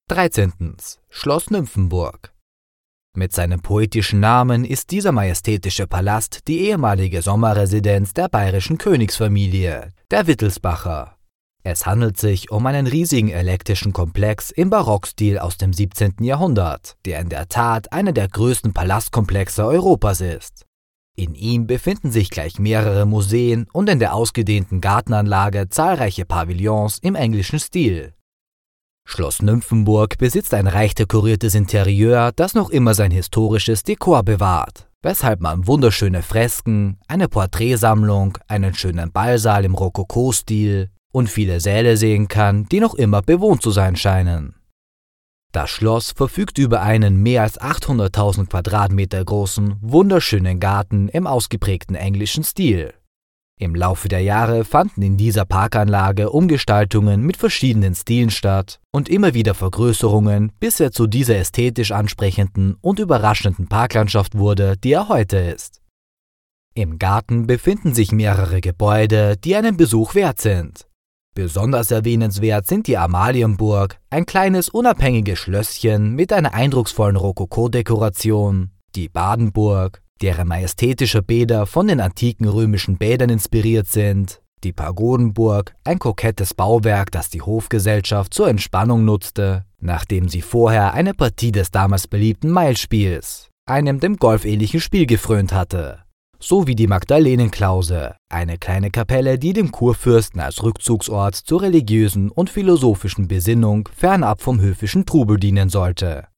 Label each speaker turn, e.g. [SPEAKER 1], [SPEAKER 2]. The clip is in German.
[SPEAKER 1] 13. Schloss Nymphenburg. Mit seinem poetischen Namen ist dieser majestätische Palast die ehemalige Sommerresidenz der bayerischen Königsfamilie, der Wittelsbacher. Es handelt sich um einen riesigen elektischen Komplex im Barockstil aus dem 17. Jahrhundert, der in der Tat einer der größten Palastkomplexe Europas ist. In ihm befinden sich gleich mehrere Museen und in der ausgedehnten Gartenanlage zahlreiche Pavillons im englischen Stil. Schloss Nymphenburg besitzt ein reich dekoriertes Interieur, das noch immer sein historisches Dekor bewahrt, weshalb man wunderschöne Fresken, eine Porträtsammlung, einen schönen Ballsaal im Rokoko-Stil und viele Säle sehen kann, die noch immer bewohnt zu sein scheinen. Das Schloss verfügt über einen mehr als 800.000 Quadratmeter großen, wunderschönen Garten im ausgeprägten englischen Stil. Im Laufe der Jahre fanden in dieser Parkanlage Umgestaltungen mit verschiedenen Stilen statt und immer wieder Vergrößerungen, bis er zu dieser ästhetisch ansprechenden und überraschenden Parklandschaft wurde, die er heute ist. Im Garten befinden sich mehrere Gebäude, die einen Besuch wert sind. Besonders erwähnenswert sind die Amalienburg, ein kleines unabhängiges Schlösschen mit einer eindrucksvollen Rokoko-Dekoration, die Badenburg, deren majestätische Bäder von den antiken römischen Bädern inspiriert sind, die Pagodenburg, ein kokettes Bauwerk, das die Hofgesellschaft zur Entspannung nutzte, nachdem sie vorher eine Partie des damals beliebten Mailspiels, einem dem golfähnlichen Spiel, gefrönt hatte, sowie die Magdalenenklause, eine kleine Kapelle, die dem Kurfürsten als Rückzugsort zur religiösen und philosophischen Besinnung fernab vom höfischen Trubel dienen sollte.